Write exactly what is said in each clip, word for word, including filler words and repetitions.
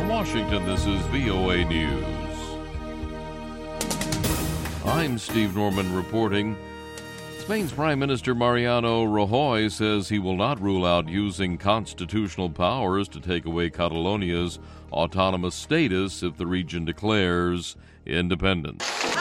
From Washington, this is V O A News. I'm Steve Norman reporting. Spain's Prime Minister Mariano Rajoy says he will not rule out using constitutional powers to take away Catalonia's autonomous status if the region declares independence.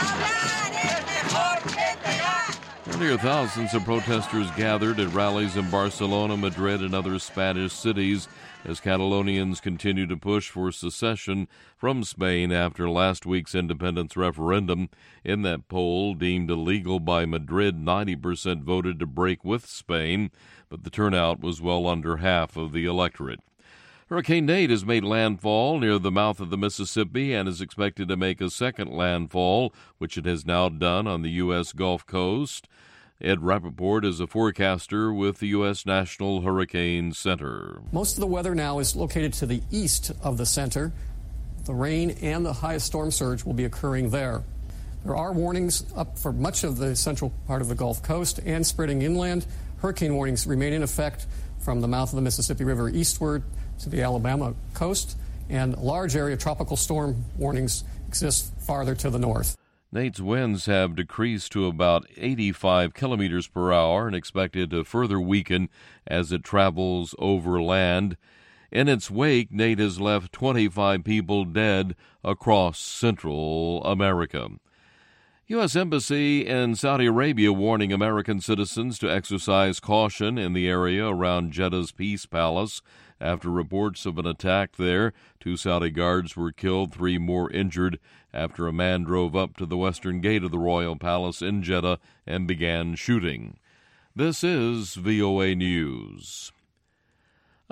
Earlier, thousands of protesters gathered at rallies in Barcelona, Madrid, and other Spanish cities as Catalonians continue to push for secession from Spain after last week's independence referendum. In that poll, deemed illegal by Madrid, ninety percent voted to break with Spain, but the turnout was well under half of the electorate. Hurricane Nate has made landfall near the mouth of the Mississippi and is expected to make a second landfall, which it has now done on the U S Gulf Coast. Ed Rappaport is a forecaster with the U S National Hurricane Center. Most of the weather now is located to the east of the center. The rain and the highest storm surge will be occurring there. There are warnings up for much of the central part of the Gulf Coast and spreading inland. Hurricane warnings remain in effect from the mouth of the Mississippi River eastward to the Alabama coast, and large area tropical storm warnings exist farther to the north. Nate's winds have decreased to about eighty-five kilometers per hour and expected to further weaken as it travels over land. In its wake, Nate has left twenty-five people dead across Central America. U S Embassy in Saudi Arabia warning American citizens to exercise caution in the area around Jeddah's Peace Palace after reports of an attack there. Two Saudi guards were killed, three more injured after a man drove up to the western gate of the royal palace in Jeddah and began shooting. This is V O A News.